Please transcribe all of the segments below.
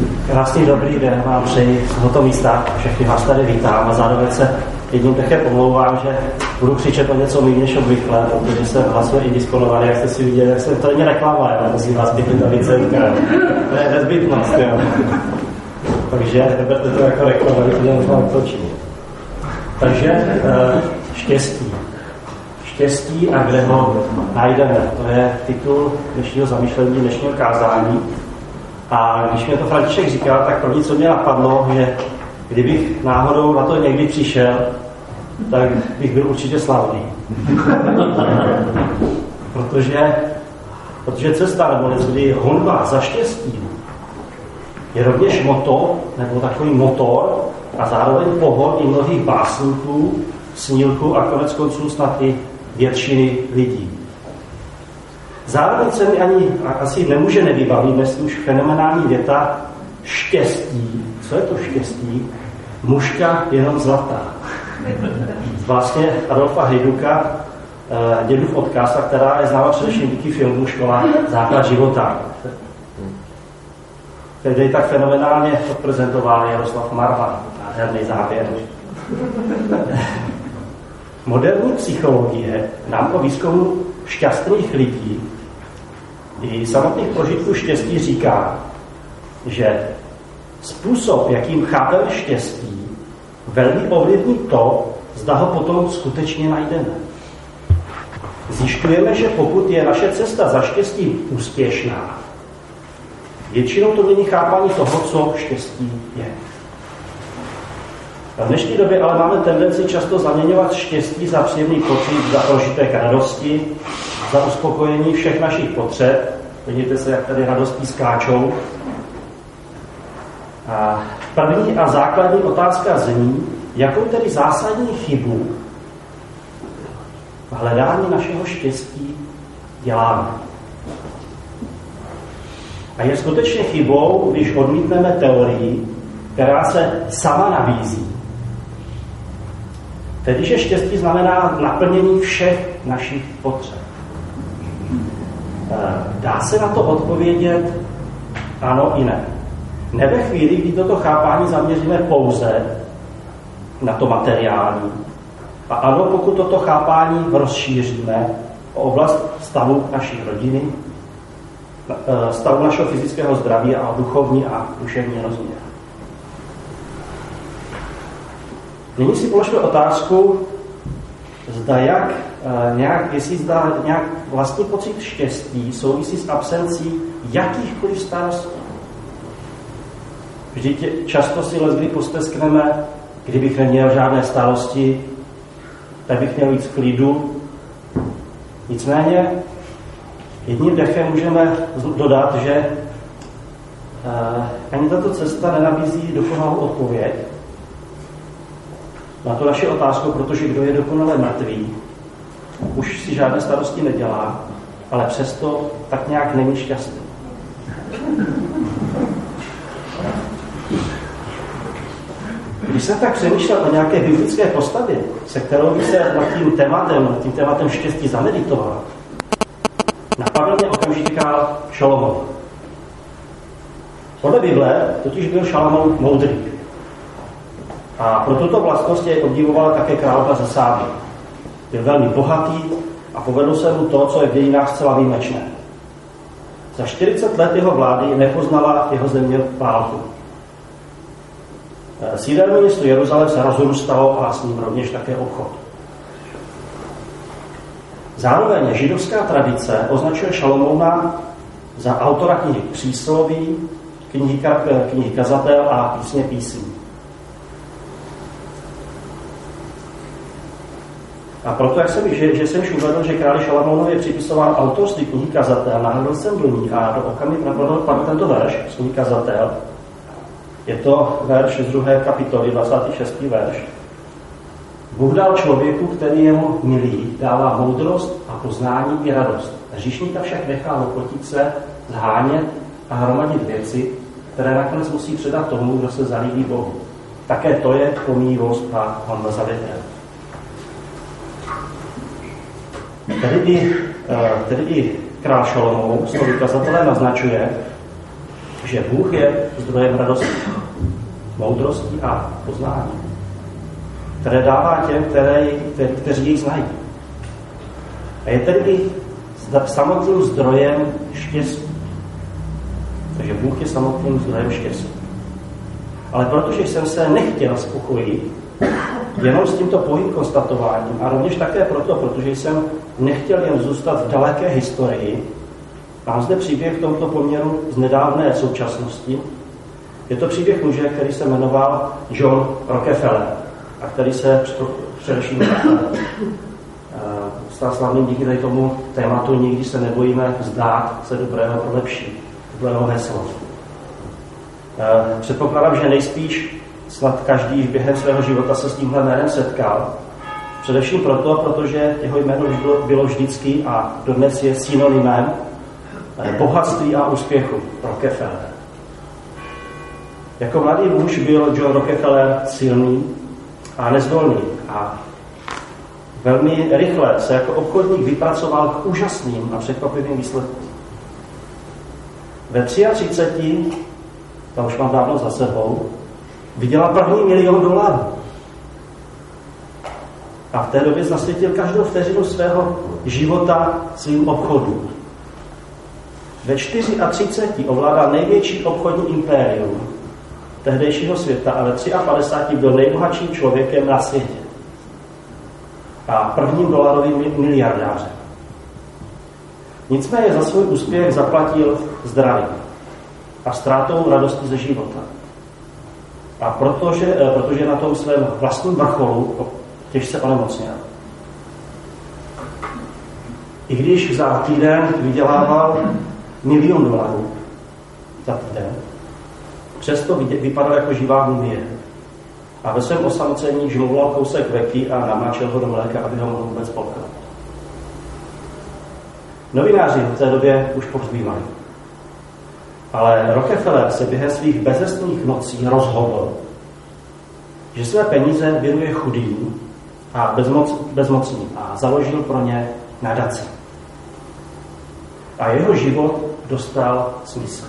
Krásný dobrý den vám přeji z tohoto místa. Všechny vás tady vítám a zároveň se jedním dechem omlouvám, že budu křičet o něco méně než obvykle, protože jsem hlasově indisponovaný, jak jste si viděli, jak jsem to není reklama, já musím vás pěkně ta licenka. To je nezbytnost, jo. Takže neberte to jako reklama, protože vám to činit. Takže štěstí. Štěstí a kde ho najdeme. To je titul dnešního zamýšlení, dnešního kázání. A když mě to František říkal, tak první, co mě napadlo, že kdybych náhodou na to někdy přišel, tak bych byl určitě slavný. protože cesta, nebo někdy honba za štěstím, je rovněž moto, nebo takový motor a zároveň pohon i mnohých básníků, snílků a konec konců snad i většiny lidí. Zároveň se mi ani asi nemůže nevybavit dnes už fenomenální věta štěstí. Co je to štěstí? Mužka jenom zlatá. Vlastně Adolfa Hejduka, Dědův odkaz, která je známa především díky filmu Škola základ života. Který tak fenomenálně odprezentoval Jaroslav Marvan. Nádherný záběr. Moderní psychologie nám o výzkumu šťastných lidí i samotných prožitků štěstí říká, že způsob, jakým chápeme štěstí, velmi ovlivní to, zda ho potom skutečně najdeme. Zjišťujeme, že pokud je naše cesta za štěstím úspěšná, většinou to není chápání toho, co štěstí je. V dnešní době ale máme tendenci často zaměňovat štěstí za příjemný pocit, za prožitek radosti, za uspokojení všech našich potřeb. Vidíte se, jak tady radostí skáčou. A první a základní otázka zní, jakou tedy zásadní chybu v hledání našeho štěstí děláme. A je skutečně chybou, když odmítneme teorii, která se sama nabízí. Tedy, že štěstí znamená naplnění všech našich potřeb. Dá se na to odpovědět ano i ne. Ne ve chvíli, kdy toto chápání zaměříme pouze na to materiální. A ano, pokud toto chápání rozšíříme o oblast stavu naší rodiny, stavu našeho fyzického zdraví a duchovní a duševní rozměr. Nyní si položme otázku, zda jestli nějak vlastní pocit štěstí souvisí s absencí jakýchkoliv starostí. Vždyť často si leckdy posteskneme, kdybych neměl žádné starosti, tak bych měl víc klidu. Nicméně jedním dechem můžeme dodat, že ani tato cesta nenabízí dokonalou odpověď na tu naši otázku, protože kdo je dokonale mrtvý, už si žádné starosti nedělá, ale přesto tak nějak není šťastný. Když jsem tak přemýšlel o nějaké biblické postavě, se kterou by se nad tím tématem štěstí zameditoval, napadl mě okamžitě král Šalomoun. Podle Bible totiž byl Šalamoun moudrý. A pro tuto vlastnost je obdivovala také královna ze Sáby. Byl velmi bohatý a povedlo se mu to, co je v dějinách zcela výjimečné. Za 40 let jeho vlády nepoznala jeho země válku. Sídelné město Jeruzalém se rozrůstalo a s ním rovněž také obchod. Zároveň židovská tradice označuje Šalomouna za autora knihy Přísloví, knihy Kazatel a písně písní. A proto, že jsem už uvedl, že králi Šalamounovi je připisován autorství knihy Kazatel, nahlédl jsem do ní a do okamžiku padl tento verš z knihy Kazatel. Je to verš z 2. kapitoly, 26. verš. Bůh dal člověku, který je mu milý, dává moudrost a poznání i radost. Hříšníka však nechá lopotit se, zhánět a hromadit věci, které nakonec musí předat tomu, kdo se zalíbí Bohu. Také to je pomíjivost a honba za větrem. Tedy i král Šalomoun z toho vykazatele naznačuje, že Bůh je zdrojem radosti, moudrosti a poznání, které dává těm, kteří jej znají. A je tedy i samotným zdrojem štěstí. Takže Bůh je samotným zdrojem štěstí. Ale protože jsem se nechtěl spokojit jenom s tímto pouhým konstatováním a rovněž také proto, protože jsem nechtěl jen zůstat v daleké historii, mám zde příběh v tomto poměru z nedávné současnosti. Je to příběh muže, který se jmenoval John Rockefeller a který se především stal slavným díky tady tomu tématu nikdy se nebojíme vzdát se dobrého pro lepší. To bylo jeho heslo. Předpokládám, že nejspíš snad každý během svého života se s tímhle jménem setkal. Především proto, protože jeho jméno bylo vždycky a dodnes je synonymem bohatství a úspěchu. Rockefeller. Jako mladý muž byl John Rockefeller silný a nezdolný a velmi rychle se jako obchodník vypracoval k úžasným a překvapivým výsledkům. Ve 33, to už mám dávno za sebou, vydělal první $1 milion. A v té době zasvětil každou vteřinu svého života svým obchodům. Ve 34 ovládal největší obchodní impérium tehdejšího světa a ve 53 byl nejbohatším člověkem na světě. A prvním dolarovým miliardářem. Nicméně za svůj úspěch zaplatil zdraví a ztrátou radosti ze života. A protože na tom svém vlastním vrcholu těžce onemocněl. I když za týden vydělával $1 milion za týden, přesto vypadal jako živá mumie. A ve svém osamocení žmulal kousek veky a namáčel ho do mléka, aby ho mohl vůbec polkat. Novináři v té době už pohřbívali. Ale Rockefeller se během svých bezestných nocí rozhodl, že své peníze věnuje chudým a bezmocným a založil pro ně nadaci. A jeho život dostal smysl.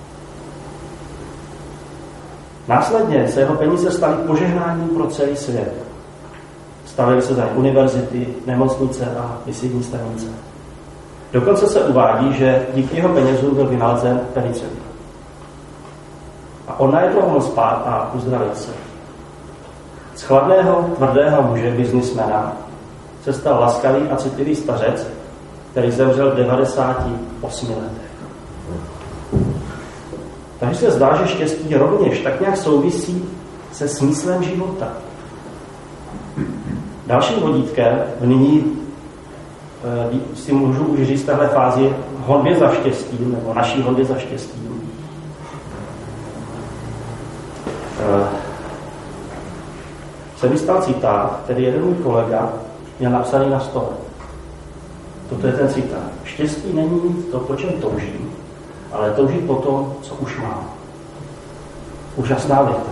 Následně se jeho peníze staly požehnáním pro celý svět. Stavěly se tam univerzity, nemocnice a misijní stanice. Dokonce se uvádí, že díky jeho penězům byl vynalezen penicilin. A on najednou mohl spát a uzdravit se. Z chladného, tvrdého muže, biznismena, se stal laskavý a citlivý stařec, který zemřel v 98 letech. Takže se zdá, že štěstí rovněž tak nějak souvisí se smyslem života. Dalším vodítkem v nyní si můžu už říct v téhle fázi honbě za štěstím, nebo naší honbě za štěstím. Se mi stal citát, který jeden můj kolega měl napsaný na stole. Toto je ten citát. Štěstí není to, po čem toužím, ale toužit po tom, co už mám. Úžasná věta.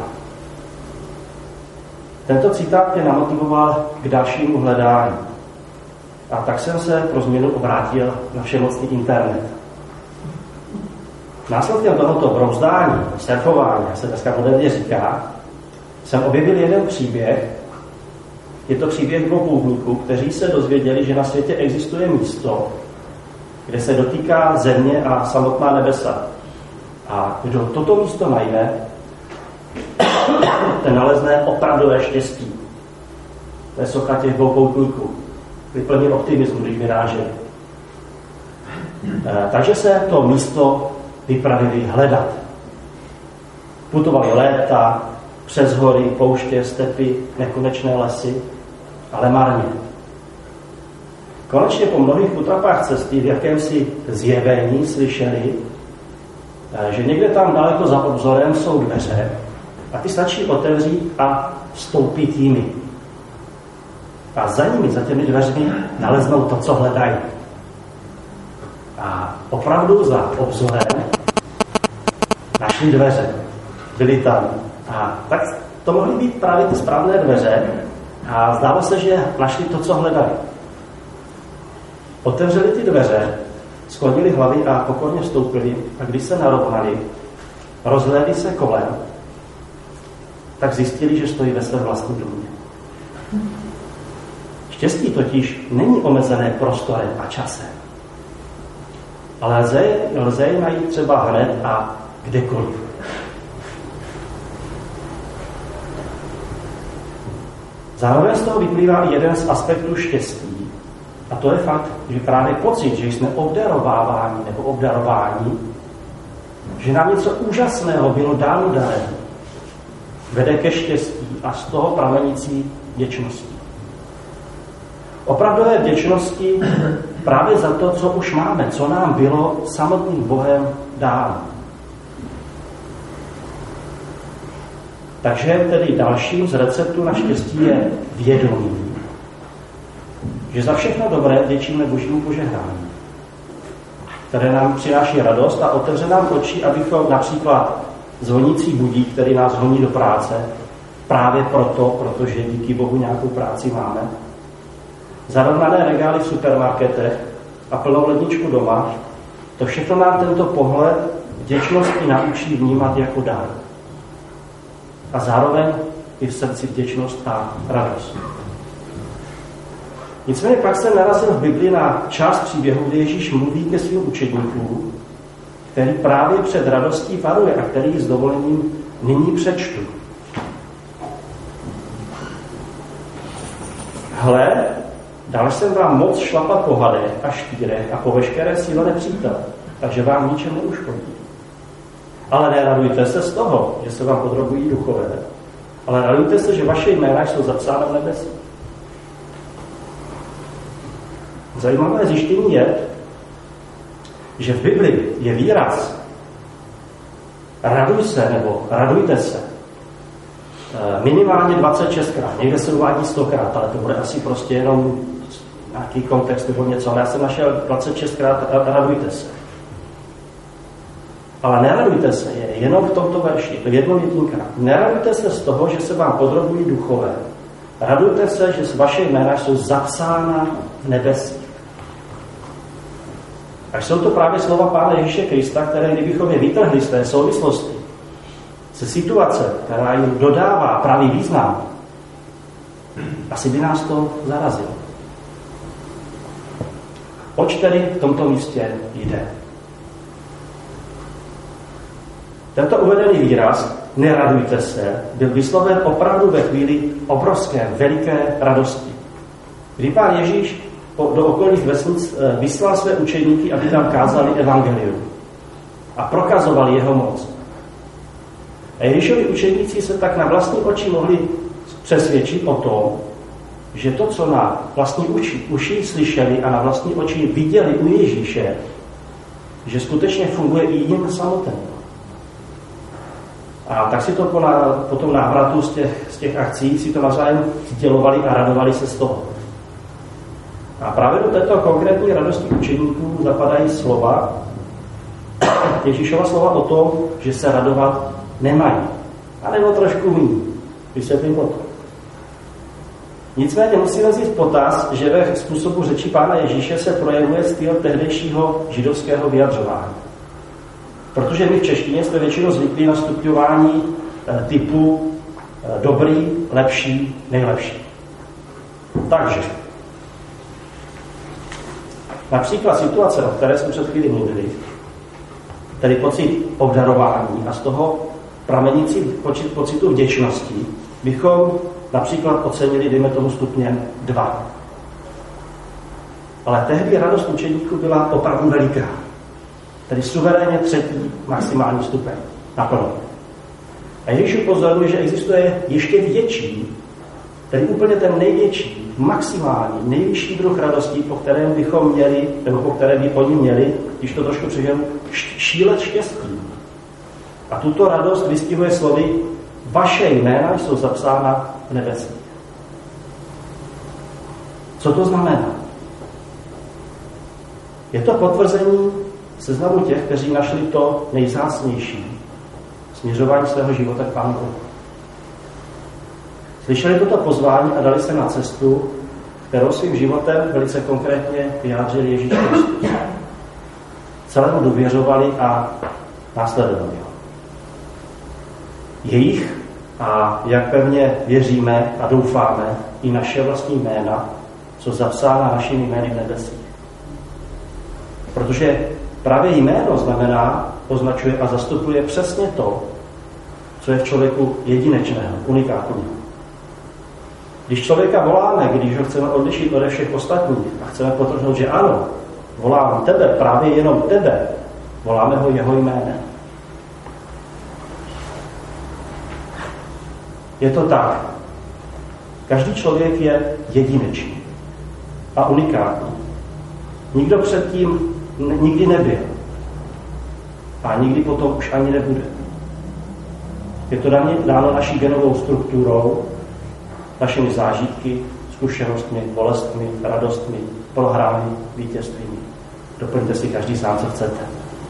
Tento citát mě namotivoval k dalšímu hledání. A tak jsem se pro změnu obrátil na všemocný internet. Následkem tohoto brouzdání, surfování, jak se dneska moderně říká, jsem objevil jeden příběh. Je to příběh 2 půdníků, kteří se dozvěděli, že na světě existuje místo, kde se dotýká země a samotná nebesa. A kdo toto místo najde, ten nalezne opravdové štěstí. To je socha těch 2 poutníků. Vyplnil optimismu, když vyráželi. Takže se to místo vypravili hledat. Putovali léta, přes hory, pouště, stepy, nekonečné lesy, ale marně. Konečně po mnohých útrapách cesty v jakémsi zjevení slyšeli, že někde tam daleko za obzorem jsou dveře a ty stačí otevřít a vstoupit jimi. A za nimi, za těmi dveřmi, naleznou to, co hledají. A opravdu za obzorem našli dveře. Byli tam. A tak to mohly být právě ty správné dveře a zdálo se, že našli to, co hledali. Otevřeli ty dveře, sklonili hlavy a pokorně vstoupili a když se narovnali, rozhlédli se kolem, tak zjistili, že stojí ve svém vlastním domě. Štěstí totiž není omezené prostorem a časem, ale lze je najít třeba hned a kdekoliv. Zároveň z toho vyplývá i jeden z aspektů štěstí, a to je fakt, že právě pocit, že jsme obdarováváni nebo obdarováni, že nám něco úžasného bylo dáno darem, vede ke štěstí a z toho pramenící vděčnosti. Opravdové vděčnosti právě za to, co už máme, co nám bylo samotným Bohem dáno. Takže tedy dalším z receptů na štěstí je vědomí, že za všechno dobré vděčíme Božímu požehnání, které nám přináší radost a otevře nám oči, abychom například zvonící budík, který nás honí do práce, právě proto, protože díky Bohu nějakou práci máme, zarovnané regály v supermarketech a plnou ledničku doma, to všechno nám tento pohled vděčnosti naučí vnímat jako dar. A zároveň i v srdci vděčnost a radost. Nicméně pak jsem narazil v Biblii na část příběhu, kdy Ježíš mluví ke svým učedníkům, který právě před radostí varuje a který s dovolením nyní přečtu. Hle, dal jsem vám moc šlapat po hadech a štírech a po veškeré síle nepřítele, takže vám ničemu neuškodí. Ale neradujte se z toho, že se vám podrobují duchové, ale radujte se, že vaše jména jsou zapsána v nebesích. Zajímavé zjištění je, že v Biblii je výraz raduj se nebo radujte se minimálně 26krát, někde se uvádí 100krát, ale to bude asi prostě jenom nějaký kontext nebo něco, ale já jsem našel 26krát radujte se. Ale neradujte se je jenom v tomto verši, to jednou jedinkrát. Neradujte se z toho, že se vám podrobují duchové. Radujte se, že vaše jména jsou zapsána v nebesích. A jsou to právě slova Pána Ježíše Krista, které kdybychom je vytrhli z té souvislosti, ze situace, která jim dodává pravý význam, asi by nás to zarazilo. Oč tedy v tomto místě jde? Tento uvedený výraz, neradujte se, byl vysloven opravdu ve chvíli obrovské, veliké radosti. Kdy Pán Ježíš do okolních vesnic vyslal své učedníky, aby tam kázali evangelium a prokazovali jeho moc. A Ježíšovi učedníci se tak na vlastní oči mohli přesvědčit o tom, že to, co na vlastní uši slyšeli a na vlastní oči viděli u Ježíše, že skutečně funguje i jim samotným. A tak si to po tom návratu z těch akcí si to navzájem sdělovali a radovali se z toho. A právě do této konkrétní radosti učeníků zapadají slova, Ježíšova slova o tom, že se radovat nemají. A nebo trošku míň. Vysvětlím potom. Nicméně musíme vzít v potaz, že ve způsobu řeči Pána Ježíše se projevuje styl tehdejšího židovského vyjadřování. Protože my v češtině jsme většinou zvyklí na stupňování typu dobrý, lepší, nejlepší. Takže například situace, o které jsme před chvíli mluvili, tedy pocit obdarování a z toho pramenící pocitu vděčnosti, bychom například ocenili, dejme tomu, stupněm 2. Ale tehdy radost učeníků byla opravdu veliká. Tedy suverénně 3. maximální stupeň naplno. A Ježíš upozorňuje, že existuje ještě větší, tedy úplně ten největší, maximální, nejvyšší druh radosti, po kterém bychom měli, nebo po kterém by oni měli, když to trošku přeženu, šílet štěstí. A tuto radost vystihuje slovy vaše jména jsou zapsána v nebesích. Co to znamená? Je to potvrzení seznamu těch, kteří našli to nejvzácnější, směřování svého života k Pánu Bohu. Slyšeli toto pozvání a dali se na cestu, kterou svým životem velice konkrétně vyjádřil Ježíš Kristus. Celému důvěřovali a následovali ho. jejich a jak pevně věříme a doufáme, i naše vlastní jména, co zapsána našimi jmény v nebesích. Protože právě jméno znamená, označuje a zastupuje přesně to, co je v člověku jedinečného, unikátního. Když člověka voláme, když ho chceme odlišit ode všech ostatních a chceme potrhnout, že ano, volám tebe, právě jenom tebe, voláme ho jeho jménem. Je to tak. Každý člověk je jedinečný a unikátní. Nikdo předtím nikdy nebyl. A nikdy potom už ani nebude. Je to dáno naší genovou strukturou, našimi zážitky, zkušenostmi, bolestmi, radostmi, prohrami, vítězstvími. Doplňte si každý sám, co chcete.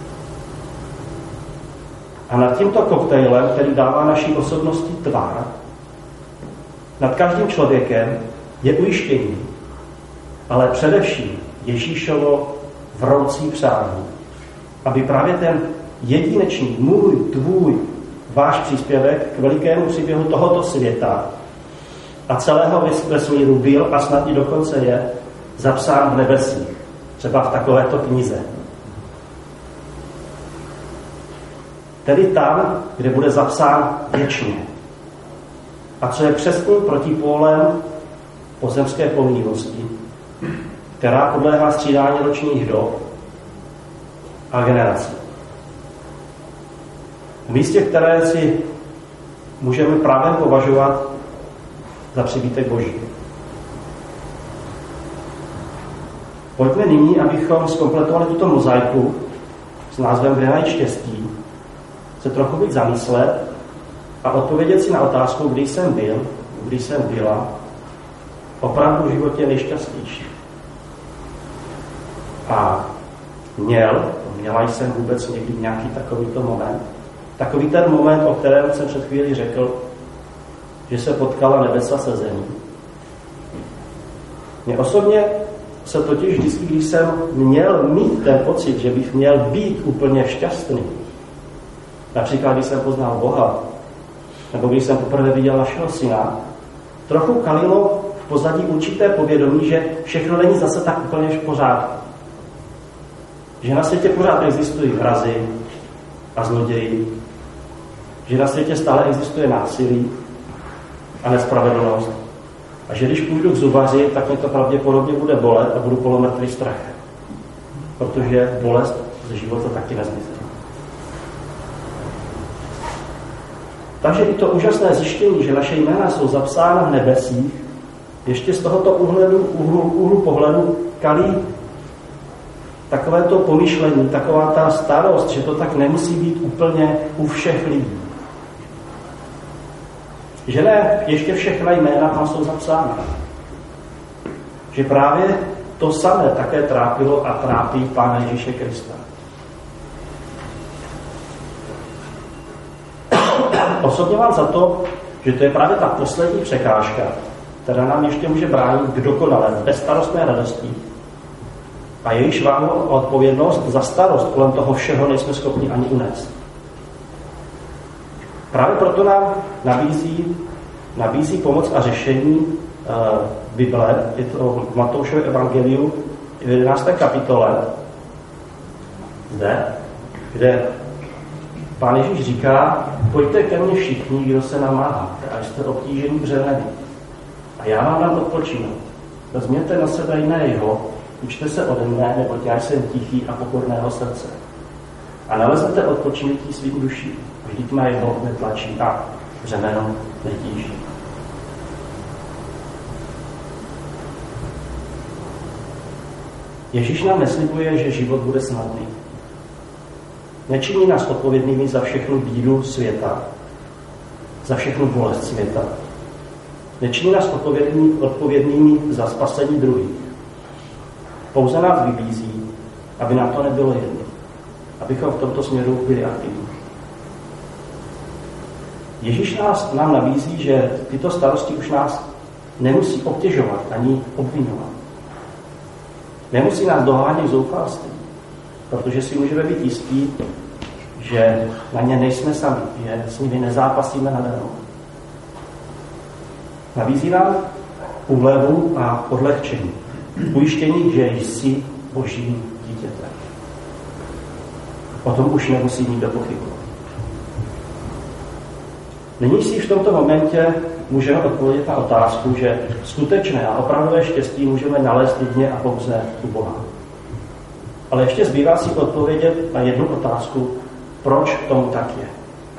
A nad tímto koktejlem, který dává naší osobnosti tvar, nad každým člověkem je ujištění, ale především Ježíšovo vroucí přání, aby právě ten jedinečný můj, tvůj, váš příspěvek k velikému příběhu tohoto světa a celého vesmíru byl a snad i dokonce je zapsán v nebesích, třeba v takovéto knize. Tedy tam, kde bude zapsán věčně. A co je přesným protipólem pozemské pomíjivosti, která podléhá střídání ročních dob a generací. V místě, které si můžeme právě považovat za příbytek Boží. Pojďme nyní, abychom zkompletovali tuto mozaiku s názvem Kde najít štěstí, se trochu víc zamyslet a odpovědět si na otázku, kdy jsem byl, kdy jsem byla opravdu v životě nejšťastnější. A měla jsem vůbec někdy nějaký takovýto moment. Takový ten moment, o kterém jsem před chvíli řekl, že se potkala nebesa se zemí. Mně osobně se totiž vždycky, když jsem měl mít ten pocit, že bych měl být úplně šťastný, například když jsem poznal Boha, nebo když jsem poprvé viděl našeho syna, trochu kalilo v pozadí určité povědomí, že všechno není zase tak úplně v pořádku. Že na světě pořád existují hrazy a zloději, že na světě stále existuje násilí a nespravedlnost a že když půjdu k zubaři, tak mě to pravděpodobně bude bolet a budu polomrtvý strachem, protože bolest ze života taky nezmizí. Takže i to úžasné zjištění, že naše jména jsou zapsána v nebesích, ještě z tohoto úhlu pohledu kalí takovéto pomyšlení, taková ta starost, že to tak nemusí být úplně u všech lidí. Že ne, ještě všechna jména tam jsou zapsána. Že právě to samé také trápilo a trápí Pána Ježíše Krista. Osobně mám za to, že to je právě ta poslední překážka, která nám ještě může bránit k dokonalé, bezstarostné radosti. A jejíž váhu a odpovědnost za starost kolem toho všeho nejsme schopni ani unést. Právě proto nám nabízí pomoc a řešení Bible, je to v Matoušově evangeliu v 11. kapitole, kde Pán Ježíš říká, pojďte ke mně všichni, kdo se namáháte a jste obtížení břemeny. A já vám dám odpočinout. Vezměte na sebe jiné jeho, učte se ode mne, neboť já jsem tichý a pokorného srdce. A naleznete odpočinutí svým duší. Vždyť má jeho netlačí a břemeno netíží. Ježíš nám neslibuje, že život bude snadný. Nečiní nás odpovědnými za všechnu bídu světa, za všechnu bolest světa. Nečiní nás odpovědnými za spasení druhých. Pouze nás vybízí, aby nám to nebylo jedno. Abychom v tomto směru byli aktivní. Ježíš nám nabízí, že tyto starosti už nás nemusí obtěžovat ani obvinovat. Nemusí nás dohánět zoufalství, protože si můžeme být jistí, že na ně nejsme sami, že s nimi nezápasíme nadarmo. Nabízí nám úlevu a odlehčení. Ujištění, že jsi Božím dítětem. O tom už nemusí nikdo pochybovat. Nyní si v tomto momentě můžeme odpovědět na otázku, že skutečné a opravdové štěstí můžeme nalézt jedině a pouze u Boha. Ale ještě zbývá si odpovědět na jednu otázku, proč tomu tak je.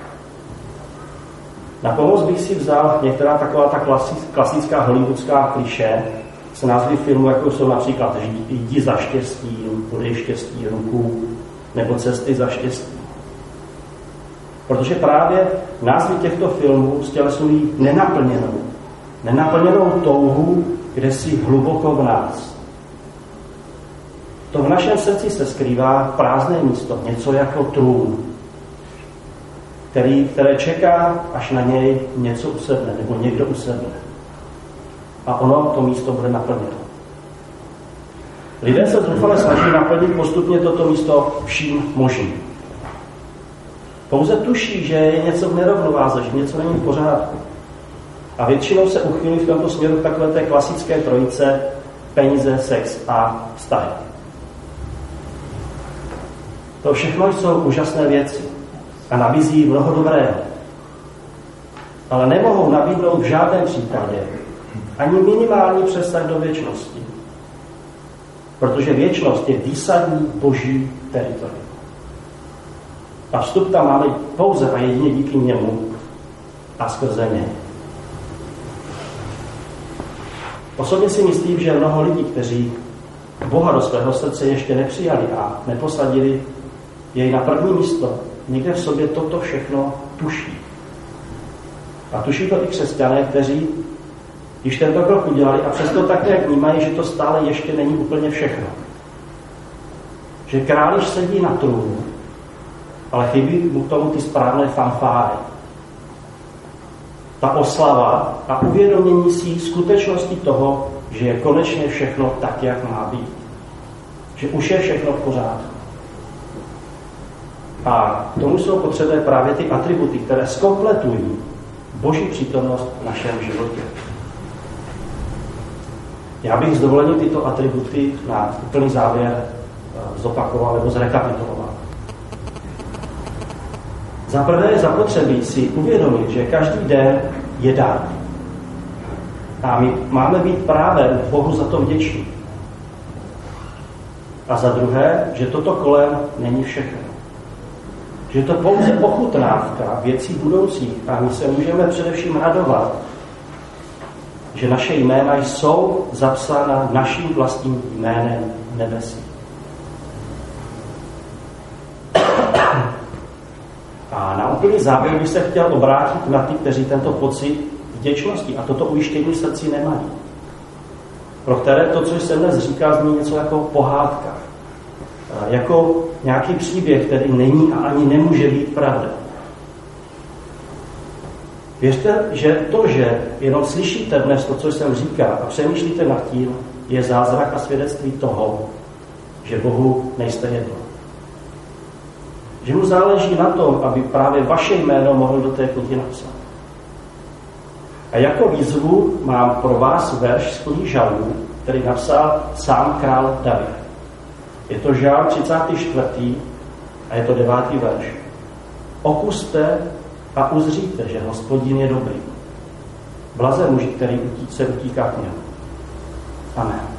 Na pomoc bych si vzal některá taková ta klasická hollywoodská klišé s názvy filmů, jako jsou například Jdi za štěstím, Podej štěstí ruku, nebo Cesty za štěstí. Protože právě názvy těchto filmů stělesňují nenaplněnou touhu, kde si hluboko v nás. To v našem srdci se skrývá prázdné místo, něco jako trůn, které čeká, až na něj něco usedne, nebo někdo usedne. A ono to místo bude naplněno. Lidé se zoufale snaží naplnit postupně toto místo vším možným. Pouze tuší, že je něco v nerovnováze, že něco není v pořádku. A většinou se uchylí v tomto směru k takové té klasické trojice peníze, sex a vztahy. To všechno jsou úžasné věci a nabízí mnoho dobrého. Ale nemohou nabídnout v žádném případě ani minimální přesah do věčnosti. Protože věčnost je výsadní Boží teritorium. A vstup tam máme pouze a jedině díky němu a skrze něj. Osobně si myslím, že mnoho lidí, kteří Boha do svého srdce ještě nepřijali a neposadili jej na první místo, někde v sobě toto všechno tuší. A tuší to i křesťané, kteří již tento krok udělali a přesto také vnímají, že to stále ještě není úplně všechno. Že králiš sedí na trůnu, ale chybí mu k tomu ty správné fanfáry. Ta oslava a uvědomění si skutečnosti toho, že je konečně všechno tak, jak má být. Že už je všechno v pořádku. A k tomu jsou potřebné právě ty atributy, které zkompletují Boží přítomnost v našem životě. Já bych s dovolením tyto atributy na úplný závěr zopakoval nebo zrekapituloval. Za prvé je zapotřebí si uvědomit, že každý den je dar. A my máme být právě Bohu za to vděční. A za druhé, že toto kolem není všechno. Že to pouze ochutnávka věcí budoucích a my se můžeme především radovat, že naše jména jsou zapsána naším vlastním jménem v nebesí. A na úplný závěr bych se chtěl obrátit na ty, kteří tento pocit vděčnosti a toto ujištění v srdci nemají. Pro které to, co jsem dnes říkal, zní něco jako pohádka. Jako nějaký příběh, který není a ani nemůže být pravda. Věřte, že to, že jenom slyšíte dnes to, co jsem říkal a přemýšlíte nad tím, je zázrak a svědectví toho, že Bohu nejste jedno. Že mu záleží na tom, aby právě vaše jméno mohl do té knihy napsat. A jako výzvu mám pro vás verš z knihy Žalmů, který napsal sám král David. Je to Žalm 34. a je to 9. verš. Okuste a uzříte, že Hospodin je dobrý. Blaze muži, který se utíká k němu. Amen.